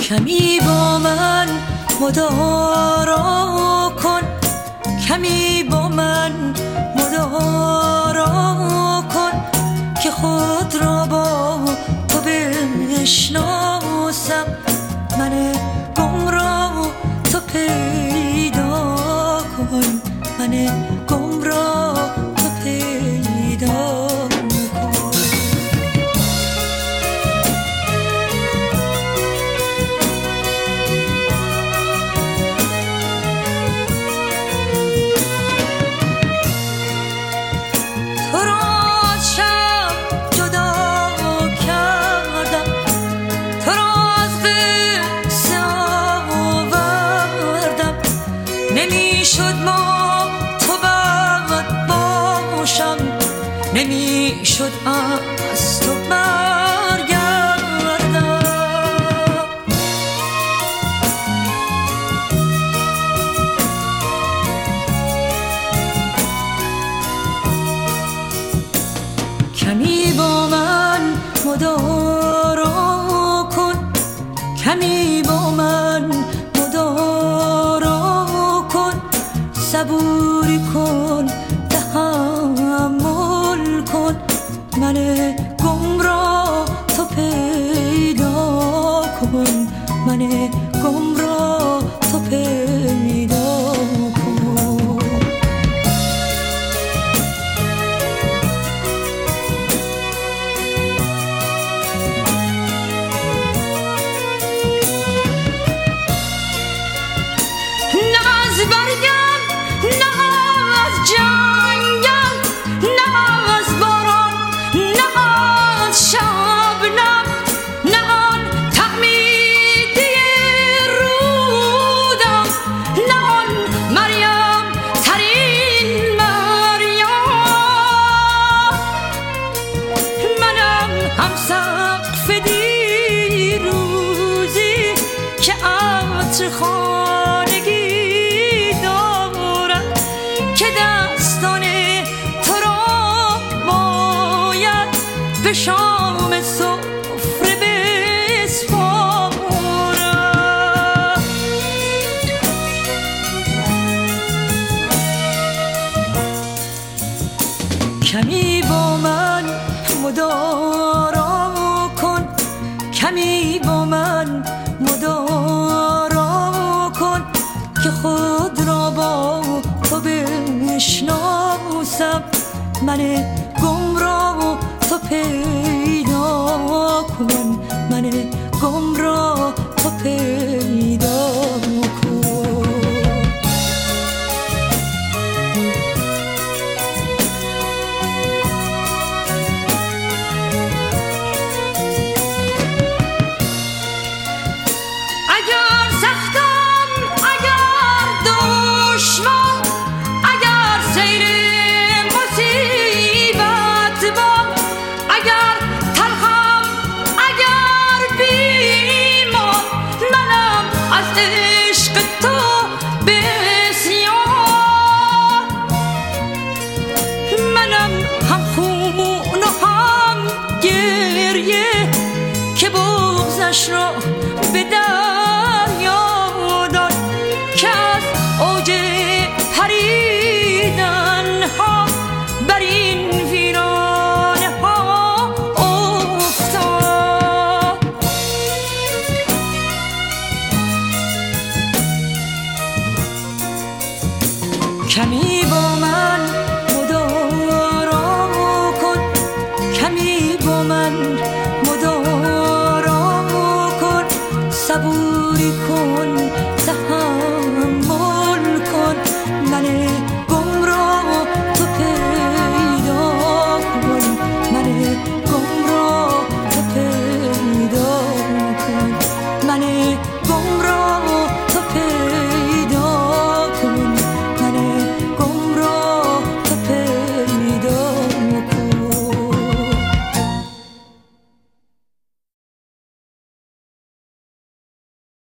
کمی با من مدارا کن، کمی با من مدارا کن که خود را با تو بشناسم. من گمراه تو پیدا کن، من گمراه تو پیدا کن. تو را از شب جدا کردم، تو را از قصه آوردم. نمیشد ما تو بد باشم، نمیشد از تو برگردم. کمی با من مدارا کن، کمی با من مدارا کن. صبوری کن، تحمل کن. من گمراه تو پیدا کن، من گمراه تو پیدا کن. نه از برگم، نه از جنگم، نه از باران، نه از شبنم، نه آن تحمیدی رودم، نه آن مریم ترین مریم. منم هم سقف دیروزی که عطر خانگی دارد، که دستان تو را باید به شام سفره بسپارم. کمی با من مدارا کن، کمی با من مدارا کن که خود را با تو بشناسم. من گمراه تو پیدا کن، من گمراه تو پیدا کن. اگر سختم، اگر دشوار، اگر سیر مصیبت باد، اگر تلخم، اگر بیمار، منم از عشق تو بسیار. منم هم خون و هم گریه که بغضش را به دریا داد، که از اوج پریدن ها بر این ویرانه ها افتاد. کمی